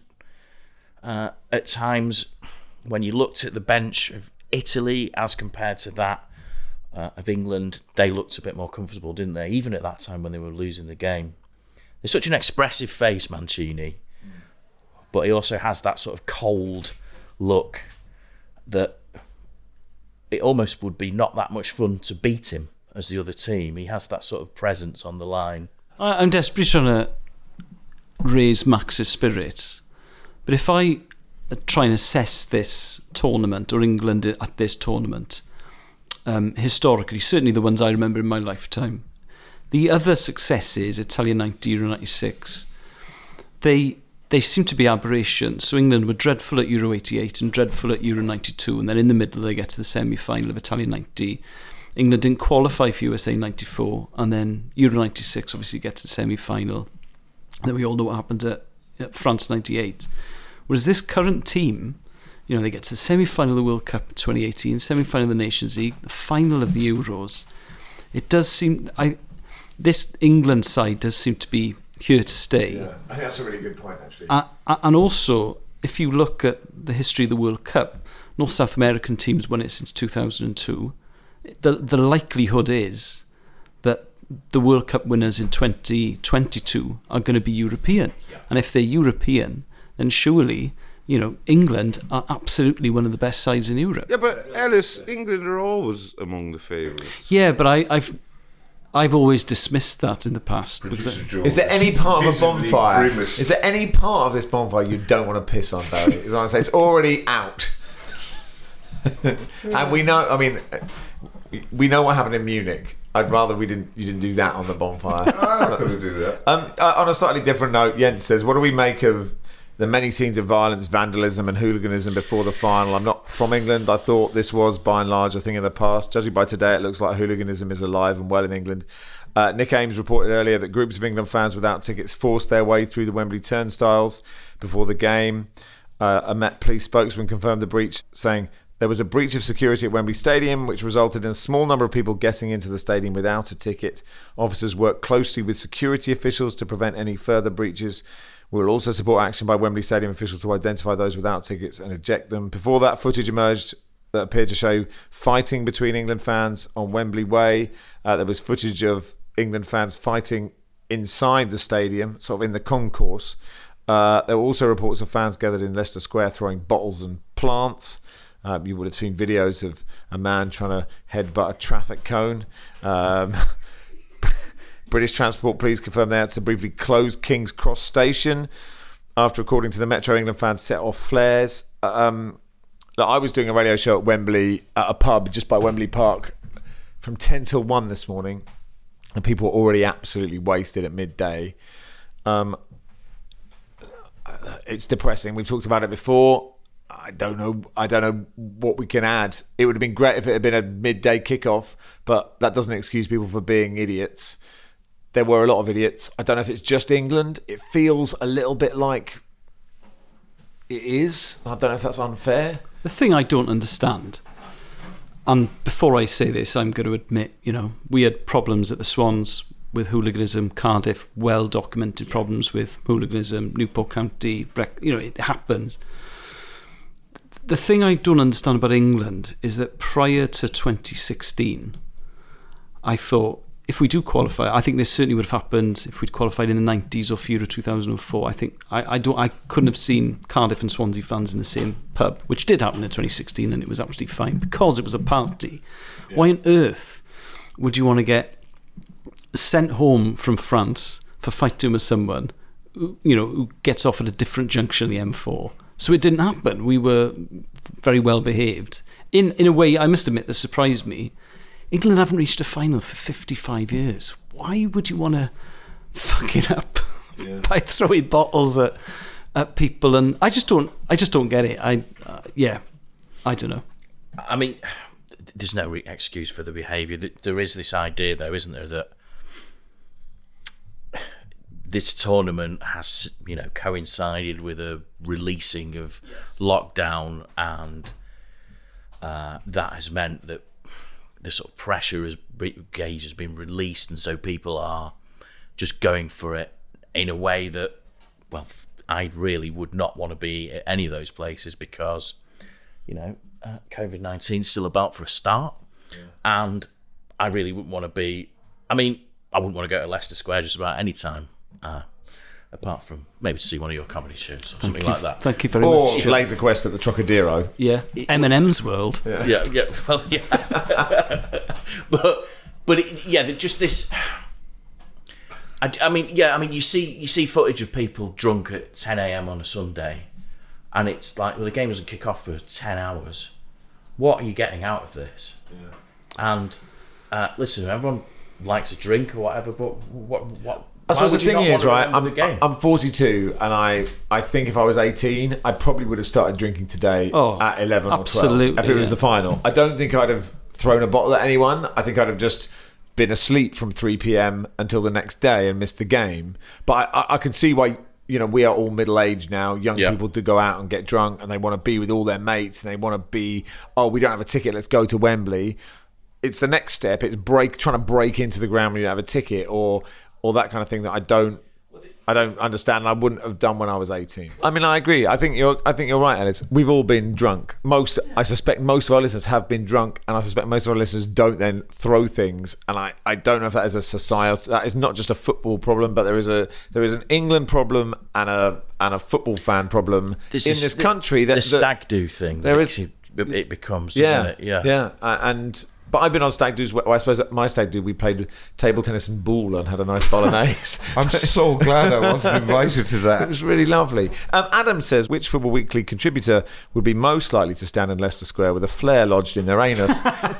at times, when you looked at the bench of Italy as compared to that of England, they looked a bit more comfortable, didn't they? Even at that time when they were losing the game. There's such an expressive face, Mancini, but he also has that sort of cold look that it almost would be not that much fun to beat him as the other team. He has that sort of presence on the line. I'm desperately trying to raise Max's spirits, but if I try and assess this tournament, or England at this tournament, historically, certainly the ones I remember in my lifetime, the other successes, Italia 90, Euro 96, they seem to be aberrations. So England were dreadful at Euro 88 and dreadful at Euro 92, and then in the middle they get to the semi-final of Italia 90. England didn't qualify for USA 94, and then Euro 96 obviously gets to the semi-final. Then we all know what happened at France 98. Whereas this current team, they get to the semi-final of the World Cup 2018, semi-final of the Nations League, the final of the Euros. It does seem... this England side does seem to be here to stay. Yeah, I think that's a really good point, actually. And also, if you look at the history of the World Cup, North South American teams won it since 2002. The likelihood is that the World Cup winners in 2022 are going to be European. Yeah. And if they're European, then surely, England are absolutely one of the best sides in Europe. Yeah, but Ellis, England are always among the favourites. Yeah, but I've always dismissed that in the past. Because is there any part of a bonfire? Is there any part of this bonfire you don't want to piss on, Barry? Is what I say. It's already out, and we know. I mean, we know what happened in Munich. I'd rather you didn't do that on the bonfire. I'm not going to do that. On a slightly different note, Jens says, "What do we make of the many scenes of violence, vandalism and hooliganism before the final? I'm not from England. I thought this was, by and large, a thing in the past. Judging by today, it looks like hooliganism is alive and well in England." Nick Ames reported earlier that groups of England fans without tickets forced their way through the Wembley turnstiles before the game. A Met Police spokesman confirmed the breach, saying, "There was a breach of security at Wembley Stadium, which resulted in a small number of people getting into the stadium without a ticket. Officers worked closely with security officials to prevent any further breaches. We will also support action by Wembley Stadium officials to identify those without tickets and eject them." Before that, footage emerged that appeared to show fighting between England fans on Wembley Way. There was footage of England fans fighting inside the stadium, sort of in the concourse. There were also reports of fans gathered in Leicester Square throwing bottles and plants. You would have seen videos of a man trying to headbutt a traffic cone. British Transport Police confirmed they had to briefly close King's Cross Station after, according to the Metro, England fans set off flares. I was doing a radio show at Wembley, at a pub just by Wembley Park, from 10 till 1 this morning, and people were already absolutely wasted at midday. It's depressing. We've talked about it before. I don't know what we can add. It would have been great if it had been a midday kickoff, but that doesn't excuse people for being idiots. There were a lot of idiots. I don't know if it's just England. It feels a little bit like it is. I don't know if that's unfair. The thing I don't understand, and before I say this, I'm going to admit, we had problems at the Swans with hooliganism. Cardiff, well-documented problems with hooliganism. Newport County, it happens. The thing I don't understand about England is that prior to 2016, I thought, if we do qualify, I think this certainly would have happened if we'd qualified in the 90s or for Euro 2004. I think I couldn't have seen Cardiff and Swansea fans in the same pub, which did happen in 2016, and it was absolutely fine because it was a party. Yeah. Why on earth would you want to get sent home from France for fighting with someone who gets off at a different junction of the M4? So it didn't happen. We were very well behaved. In a way, I must admit, that surprised me. England haven't reached a final for 55 years. Why would you want to fuck it up by throwing bottles at people? And I just don't get it. I don't know. I mean, there's no excuse for the behaviour. There is this idea, though, isn't there, that this tournament has, coincided with a releasing of lockdown, and that has meant that the sort of pressure gauge has been released, and so people are just going for it in a way that, well, I really would not want to be at any of those places because, COVID-19 is still about for a start, and I really wouldn't want to be. I mean, I wouldn't want to go to Leicester Square just about any time, apart from maybe to see one of your comedy shows or something like that. Thank you very much. Or Laser Quest at the Trocadero. Yeah, Eminem's World. Yeah. Well, yeah. but just this. I mean, you see footage of people drunk at 10 a.m. on a Sunday, and it's like, well, the game doesn't kick off for 10 hours. What are you getting out of this? Yeah. And listen, everyone likes a drink or whatever, but what? I suppose the thing is, right, I'm 42, and I think if I was 18, I probably would have started drinking today at 11 or 12 if it was the final. I don't think I'd have thrown a bottle at anyone. I think I'd have just been asleep from 3 p.m. until the next day and missed the game. But I can see why, we are all middle-aged now. Young people do go out and get drunk, and they want to be with all their mates, and they want to be, we don't have a ticket, let's go to Wembley. It's the next step. It's trying to break into the ground when you don't have a ticket, or that kind of thing that I don't understand, and I wouldn't have done when I was 18. I mean, I agree. I think you're right, Ellis. We've all been drunk. I suspect most of our listeners have been drunk, and I suspect most of our listeners don't then throw things. And I don't know if that is a societal. That is not just a football problem, but there is an England problem and a football fan problem in this country. The stag do thing. It becomes, doesn't it? Yeah. And But I've been on stag do's. Well, I suppose at my stag do we played table tennis and ball and had a nice bolognese. I'm so glad I wasn't invited to that. It was really lovely. Adam says, which Football Weekly contributor would be most likely to stand in Leicester Square with a flare lodged in their anus?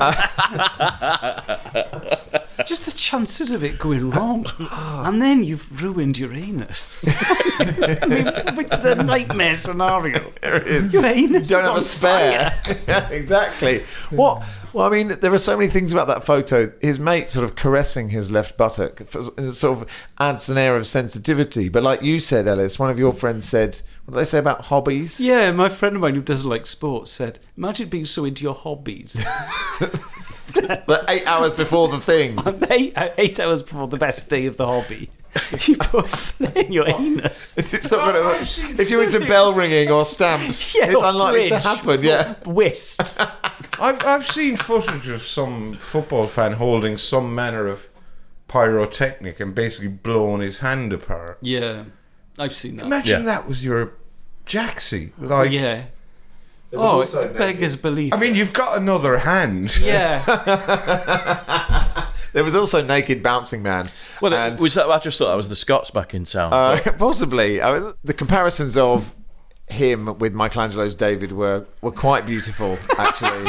Just the chances of it going wrong. And then you've ruined your anus. I mean, which is a nightmare scenario. Your anus Don't is have on a spare. fire. Exactly. What? Well, I mean, there are so many things about that photo. His mate sort of caressing his left buttock sort of adds an air of sensitivity. But like you said, Ellis, one of your friends said, what did they say about hobbies? Yeah, my friend of mine who doesn't like sports said, imagine being so into your hobbies. But 8 hours before the thing. 8 hours before the best day of the hobby. You put a flare in your anus. It's not gonna, if you're into bell ringing or stamps, it's unlikely to happen. Yeah, whist. I've seen footage of some football fan holding some manner of pyrotechnic and basically blowing his hand apart. Yeah, I've seen that. Imagine that was your jacksie. Like, yeah. Oh, it beggars belief. I mean, you've got another hand. Yeah. There was also Naked Bouncing Man. Well, I just thought that was the Scots back in town. Possibly. The comparisons of him with Michelangelo's David were quite beautiful, actually.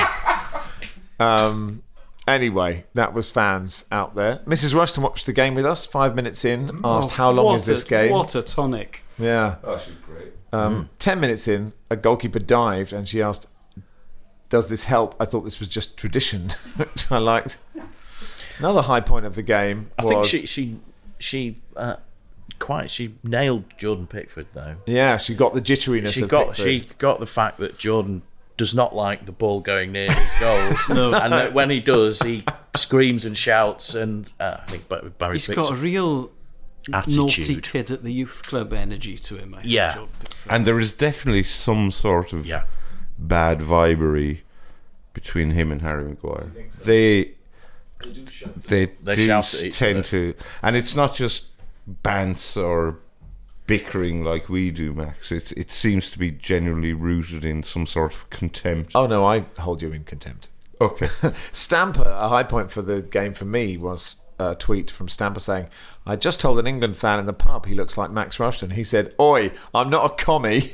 Anyway, that was fans out there. Mrs. Rushton watched the game with us 5 minutes in, asked how long is this game? What a tonic. Yeah. Oh, she's great. 10 minutes in, a goalkeeper dived and she asked, does this help? I thought this was just tradition, which I liked. Another high point of the game was... I think she nailed Jordan Pickford, though. Yeah, she got the jitteriness of Pickford. She got the fact that Jordan does not like the ball going near his goal. No. And that when he does, he screams and shouts, and I think Barry He's got a real attitude. Naughty kid at the youth club energy to him, I think. Yeah. Jordan Pickford. And there is definitely some sort of bad vibery between him and Harry Maguire. They do shout at each tend other. to, and it's not just bants or bickering like we do, Max. It seems to be genuinely rooted in some sort of contempt. Oh no, I hold you in contempt. Okay. Stamper, a high point for the game for me was a tweet from Stamper saying, I just told an England fan in the pub he looks like Max Rushton. He said, oi, I'm not a commie.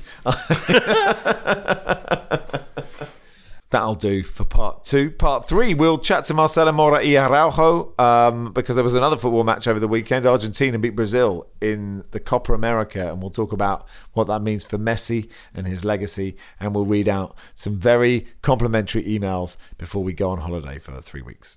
That'll do for part 2. Part 3, we'll chat to Marcelo Mora y Araujo because there was another football match over the weekend. Argentina beat Brazil in the Copa America, and we'll talk about what that means for Messi and his legacy, and we'll read out some very complimentary emails before we go on holiday for 3 weeks.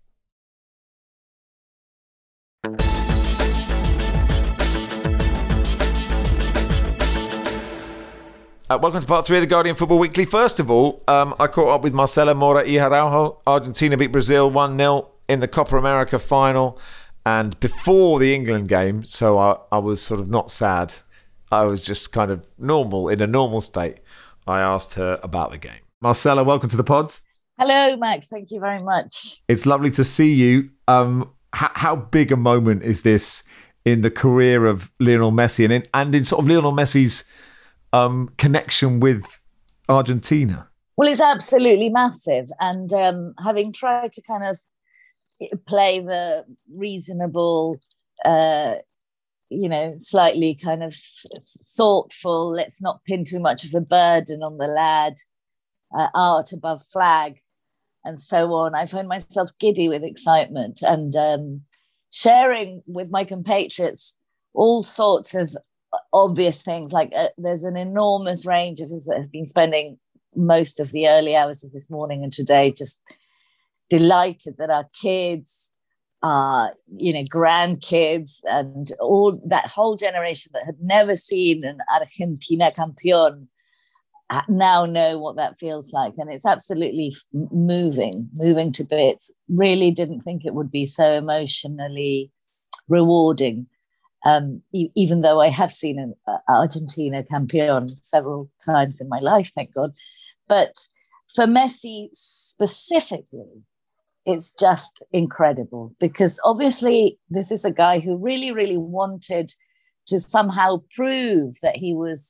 Welcome to part 3 of the Guardian Football Weekly. First of all, I caught up with Marcelo Mora y Araujo. Argentina beat Brazil 1-0 in the Copa America final. And before the England game, so I was sort of not sad. I was just kind of normal, in a normal state. I asked her about the game. Marcelo, welcome to the pods. Hello, Max. Thank you very much. It's lovely to see you. How big a moment is this in the career of Lionel Messi and in sort of Lionel Messi's connection with Argentina? Well, it's absolutely massive. And having tried to kind of play the reasonable, slightly kind of thoughtful, let's not pin too much of a burden on the lad, art above flag, and so on, I find myself giddy with excitement and sharing with my compatriots all sorts of obvious things. Like there's an enormous range of us that have been spending most of the early hours of this morning and today just delighted that our kids, grandkids, and all that whole generation that had never seen an Argentina campeón now know what that feels like. And it's absolutely moving to bits. Really didn't think it would be so emotionally rewarding. Even though I have seen an Argentina campeón several times in my life, thank God. But for Messi specifically, it's just incredible because obviously this is a guy who really, really wanted to somehow prove that he was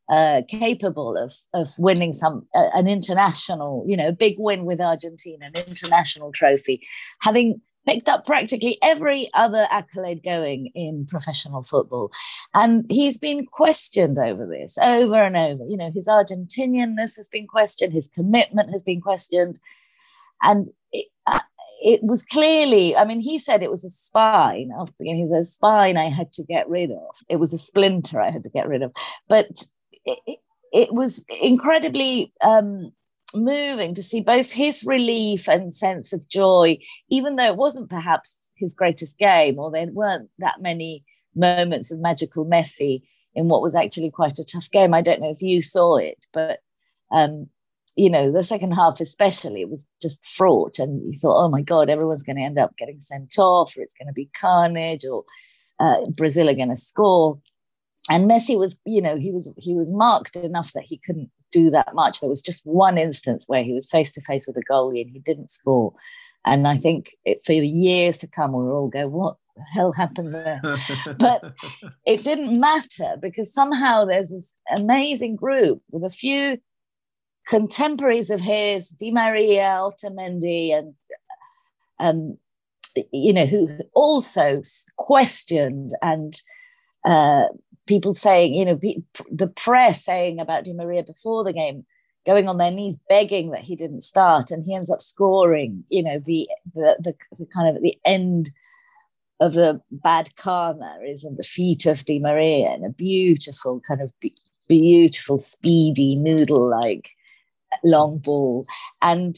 capable of winning an international, big win with Argentina, an international trophy, having picked up practically every other accolade going in professional football. And he's been questioned over this over and over. His Argentinianness has been questioned, his commitment has been questioned. And it was clearly, he said it was a spine. After the game, he said, a spine I had to get rid of. It was a splinter I had to get rid of. But it was incredibly moving to see both his relief and sense of joy, even though it wasn't perhaps his greatest game, or there weren't that many moments of magical Messi in what was actually quite a tough game. I don't know if you saw it, but the second half especially, it was just fraught, and you thought, oh my God, everyone's going to end up getting sent off, or it's going to be carnage, or Brazil are going to score. And Messi was, he was marked enough that he couldn't do that much. There was just one instance where he was face to face with a goalie and he didn't score. And I think for years to come, we'll all go, what the hell happened there? But it didn't matter, because somehow there's this amazing group with a few contemporaries of his, Di Maria, Otamendi, and who also questioned, and people saying, the press saying about Di Maria before the game, going on their knees begging that he didn't start, and he ends up scoring. The kind of at the end of a bad karma is in the feet of Di Maria, and a beautiful kind of beautiful, speedy, noodle-like long ball. And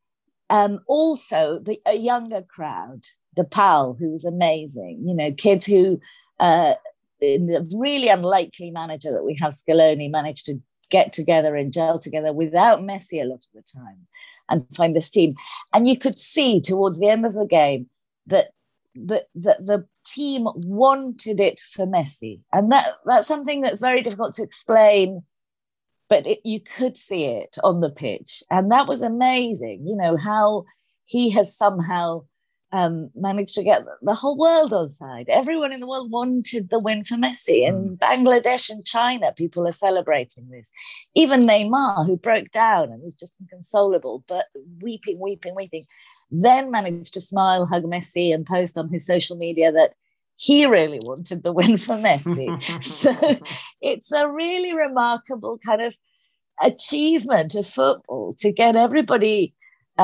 also a younger crowd, DePaul, who was amazing, kids who in the really unlikely manager that we have, Scaloni, managed to get together and gel together without Messi a lot of the time and find this team. And you could see towards the end of the game that the team wanted it for Messi. And that's something that's very difficult to explain, but you could see it on the pitch. And that was amazing, how he has somehow managed to get the whole world on side. Everyone in the world wanted the win for Messi. In Bangladesh and China, people are celebrating this. Even Neymar, who broke down and was just inconsolable, but weeping, then managed to smile, hug Messi, and post on his social media that he really wanted the win for Messi. So it's a really remarkable kind of achievement of football to get everybody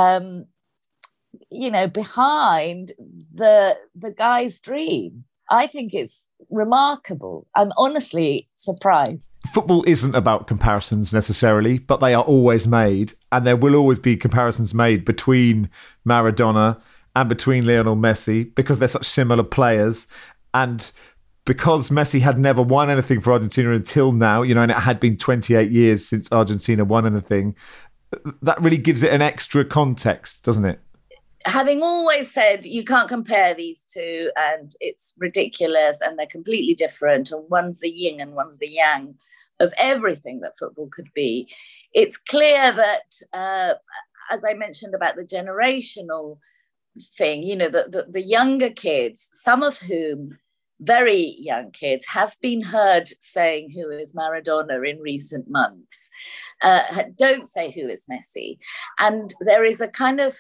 behind the guy's dream. I think it's remarkable. I'm honestly surprised. Football isn't about comparisons necessarily, but they are always made, and there will always be comparisons made between Maradona and between Lionel Messi, because they're such similar players, and because Messi had never won anything for Argentina until now, and it had been 28 years since Argentina won anything. That really gives it an extra context, doesn't it? Having always said you can't compare these two, and it's ridiculous, and they're completely different, and one's the yin and one's the yang of everything that football could be, it's clear that, as I mentioned about the generational thing, the younger kids, some of whom, very young kids, have been heard saying who is Maradona in recent months, don't say who is Messi. And there is a kind of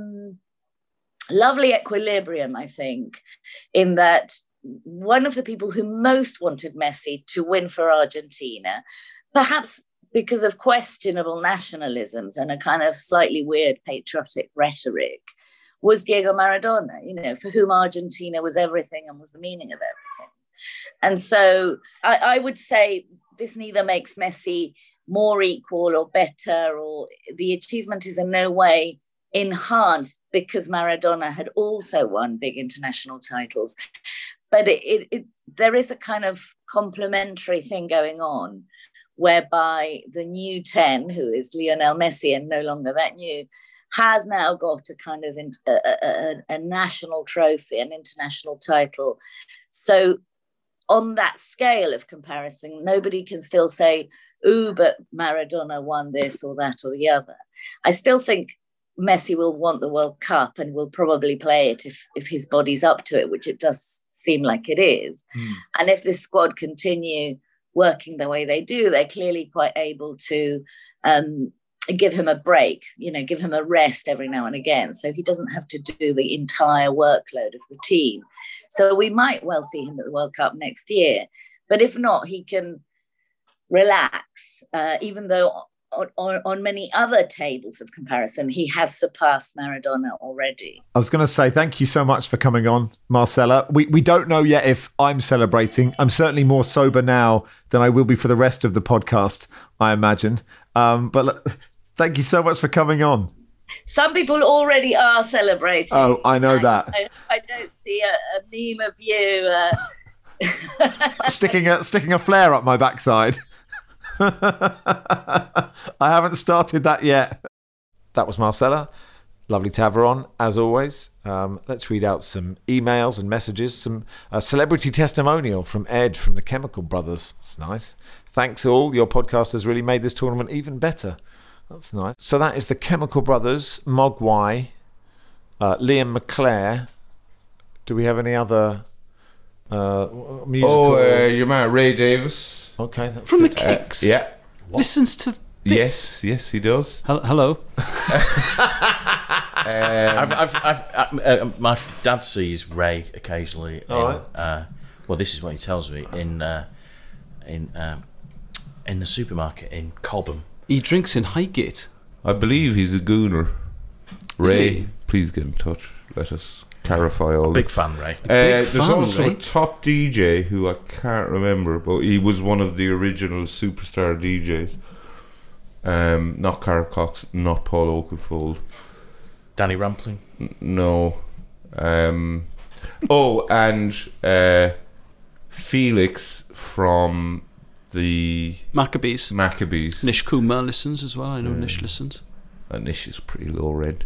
lovely equilibrium, I think, in that one of the people who most wanted Messi to win for Argentina, perhaps because of questionable nationalisms and a kind of slightly weird patriotic rhetoric, was Diego Maradona, for whom Argentina was everything and was the meaning of everything. And so I would say this neither makes Messi more equal or better, or the achievement is in no way enhanced because Maradona had also won big international titles. But there is a kind of complementary thing going on, whereby the new 10, who is Lionel Messi and no longer that new, has now got a kind of a national trophy, an international title. So on that scale of comparison, nobody can still say, ooh, but Maradona won this or that or the other. I still think Messi will want the World Cup and will probably play it if his body's up to it, which it does seem like it is. And if this squad continue working the way they do, they're clearly quite able to give him a break, give him a rest every now and again, so he doesn't have to do the entire workload of the team. So we might well see him at the World Cup next year, but if not, he can relax, even though on many other tables of comparison, he has surpassed Maradona already. I was going to say, thank you so much for coming on, Marcella. We don't know yet if I'm celebrating. I'm certainly more sober now than I will be for the rest of the podcast, I imagine. But thank you so much for coming on. Some people already are celebrating. Oh, I know that. I don't see a meme of you sticking a flare up my backside. I haven't started that yet. That was Marcella. Lovely to have her on, as always. Let's read out some emails and messages. Some celebrity testimonial from Ed from the Chemical Brothers. That's nice. Thanks all. Your podcast has really made this tournament even better. That's nice. So that is the Chemical Brothers, Mogwai, Liam McClare. Do we have any other musical? Your man Ray Davis. Okay, that's from good. the Kicks. Yeah. Listens to this. Yes, he does. Hello. My dad sees Ray occasionally. Well, this is what he tells me in the supermarket in Cobham. He drinks in Highgate. I believe he's a gooner. Ray, please get in touch. Let us clarify all Big this. fan, Ray. There's also a top DJ who I can't remember, but he was one of the original superstar DJs. Not Carl Cox, not Paul Oakenfold. Danny Rampling? No. And Felix from the Maccabees. Nish Kumar listens as well. I know Nish listens. Nish is pretty low rent.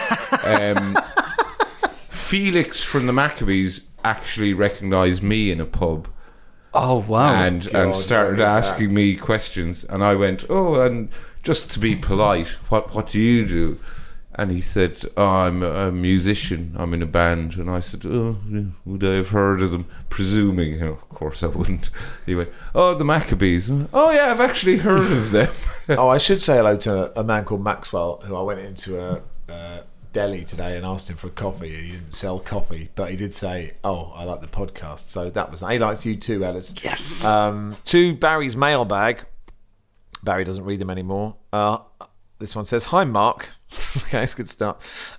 Felix from the Maccabees actually recognised me in a pub. Oh wow! And started asking me questions, and I went, and just to be polite, what do you do? And he said, I'm a musician, I'm in a band. And I said, would I have heard of them? Presuming, of course I wouldn't. He went, the Maccabees. Oh yeah, I've actually heard of them. I should say hello to a man called Maxwell, who I went into a deli today and asked him for a coffee, and he didn't sell coffee, but he did say, I like the podcast. So that was, he likes you too, Ellis. Yes. To Barry's mailbag. Barry doesn't read them anymore. This one says, hi Mark. Okay, it's a good start.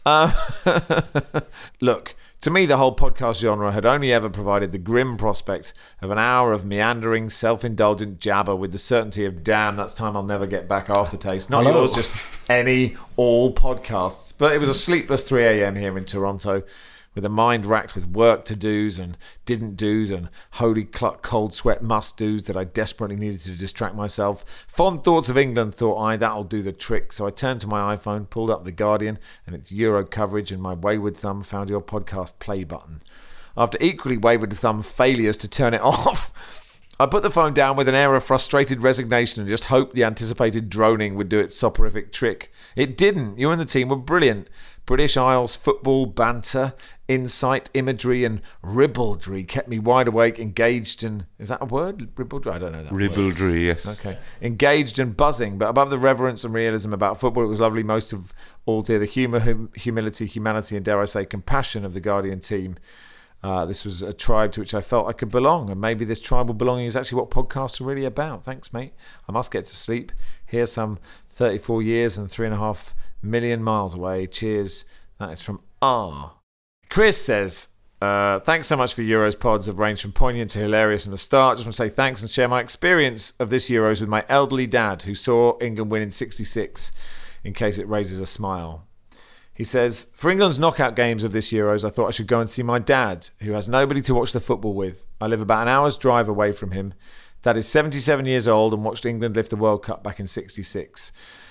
Look, to me the whole podcast genre had only ever provided the grim prospect of an hour of meandering, self-indulgent jabber with the certainty of, damn, that's time I'll never get back aftertaste. Not yours, just all podcasts. But it was a sleepless 3 a.m. here in Toronto, with a mind racked with work to-dos and didn't-dos and holy cold sweat must-dos that I desperately needed to distract myself. Fond thoughts of England, thought I, that'll do the trick. So I turned to my iPhone, pulled up The Guardian and its Euro coverage, and my wayward thumb found your podcast play button. After equally wayward thumb failures to turn it off, I put the phone down with an air of frustrated resignation and just hoped the anticipated droning would do its soporific trick. It didn't. You and the team were brilliant. British Isles football, banter, insight, imagery and ribaldry kept me wide awake, engaged and... Is that a word? Ribaldry? I don't know that Ribaldry, word. Yes. Okay. Engaged and buzzing, but above the reverence and realism about football, it was lovely most of all to hear the humour, humility, humanity and, dare I say, compassion of the Guardian team. This was a tribe to which I felt I could belong, and maybe this tribal belonging is actually what podcasts are really about. Thanks, mate. I must get to sleep. Here, some 34 years and 3.5 million miles away. Cheers. That is from R. Chris says, thanks so much for Euros pods. Have ranged from poignant to hilarious from the start. Just want to say thanks and share my experience of this Euros with my elderly dad, who saw England win in '66, in case it raises a smile. He says, for England's knockout games of this Euros, I thought I should go and see my dad, who has nobody to watch the football with. I live about an hour's drive away from him. Dad is 77 years old and watched England lift the World Cup back in '66.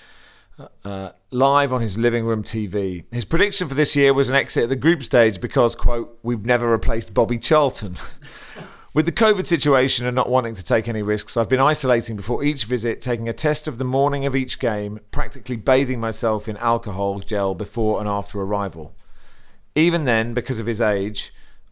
Live on his living room TV. His prediction for this year was an exit at the group stage because, quote, we've never replaced Bobby Charlton. With the COVID situation and not wanting to take any risks, I've been isolating before each visit, taking a test of the morning of each game, practically bathing myself in alcohol gel before and after arrival. Even then, because of his age,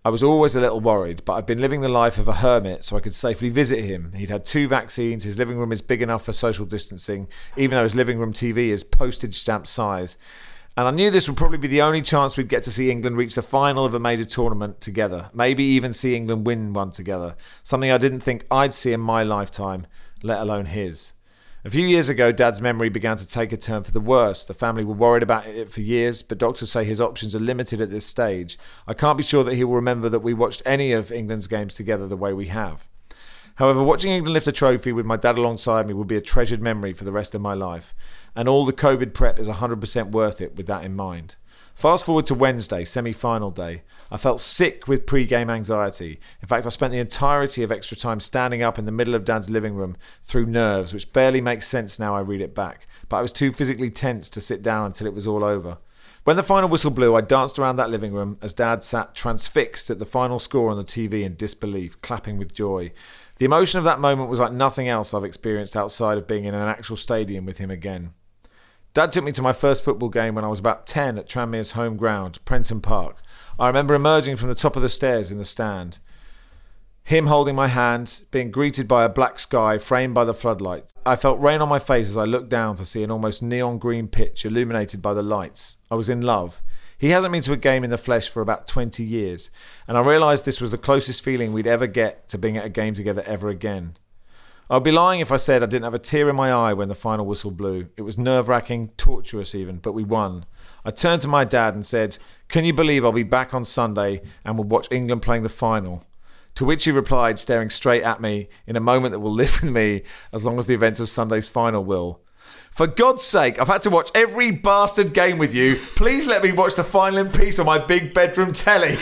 I was always a little worried, but I've been living the life of a hermit so I could safely visit him. He'd had 2 vaccines, his living room is big enough for social distancing, even though his living room TV is postage stamp size. And I knew this would probably be the only chance we'd get to see England reach the final of a major tournament together. Maybe even see England win one together. Something I didn't think I'd see in my lifetime, let alone his. A few years ago, Dad's memory began to take a turn for the worse. The family were worried about it for years, but doctors say his options are limited at this stage. I can't be sure that he will remember that we watched any of England's games together the way we have. However, watching England lift a trophy with my dad alongside me will be a treasured memory for the rest of my life. And all the COVID prep is 100% worth it with that in mind. Fast forward to Wednesday, semi-final day. I felt sick with pre-game anxiety. In fact, I spent the entirety of extra time standing up in the middle of Dad's living room through nerves, which barely makes sense now I read it back. But I was too physically tense to sit down until it was all over. When the final whistle blew, I danced around that living room as Dad sat transfixed at the final score on the TV in disbelief, clapping with joy. The emotion of that moment was like nothing else I've experienced outside of being in an actual stadium with him again. Dad took me to my first football game when I was about 10 at Tranmere's home ground, Prenton Park. I remember emerging from the top of the stairs in the stand. Him holding my hand, being greeted by a black sky framed by the floodlights. I felt rain on my face as I looked down to see an almost neon green pitch illuminated by the lights. I was in love. He hasn't been to a game in the flesh for about 20 years, and I realised this was the closest feeling we'd ever get to being at a game together ever again. I'd be lying if I said I didn't have a tear in my eye when the final whistle blew. It was nerve-wracking, torturous even, but we won. I turned to my dad and said, "Can you believe I'll be back on Sunday and will watch England playing the final?" To which he replied, staring straight at me, in a moment that will live with me as long as the events of Sunday's final will. "For God's sake, I've had to watch every bastard game with you. Please let me watch the final in peace on my big bedroom telly."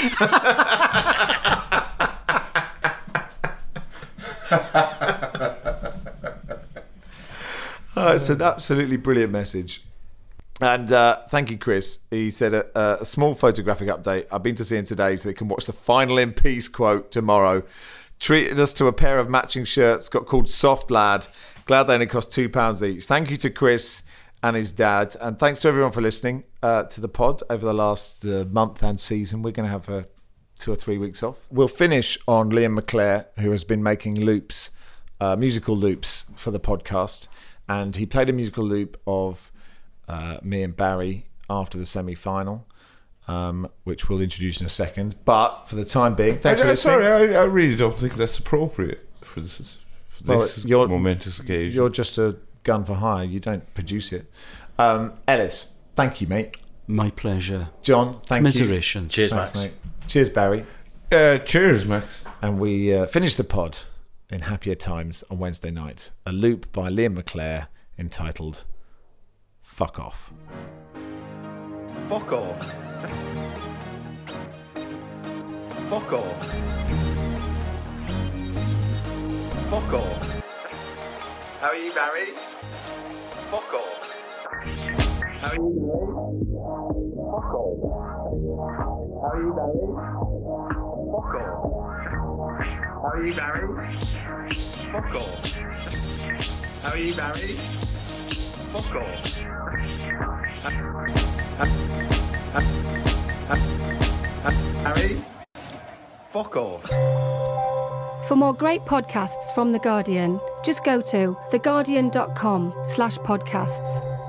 Oh, it's an absolutely brilliant message. And thank you, Chris. He said a small photographic update. I've been to see him today so they can watch the final in peace quote tomorrow. Treated us to a pair of matching shirts, got called Soft Lad. Glad they only cost £2 each. Thank you to Chris and his dad. And thanks to everyone for listening to the pod over the last month and season. We're going to have 2 or 3 weeks off. We'll finish on Liam McClare, who has been making loops, musical loops for the podcast. And he played a musical loop of me and Barry after the semi-final, which we'll introduce in a second. But for the time being, thanks for listening. Sorry, I really don't think that's appropriate for this momentous occasion. You're just a gun for hire. You don't produce it. Ellis, thank you, mate. My pleasure. John, thank you. Commiseration. Cheers, Thanks, Max. mate. Cheers, Barry. Cheers, Max. And we finish the pod in happier times on Wednesday night. A loop by Liam McClare entitled Fuck Off. Fuck off. Fuck off. Fuck off. How are you, Barry? Fuck off. How are you, Barry? Fuck off. How are you, Barry? Fuck off. How are you, Barry? Fuck off. How are you, Barry? Fuck off. Harry? Fuck off. For more great podcasts from The Guardian, just go to theguardian.com/podcasts.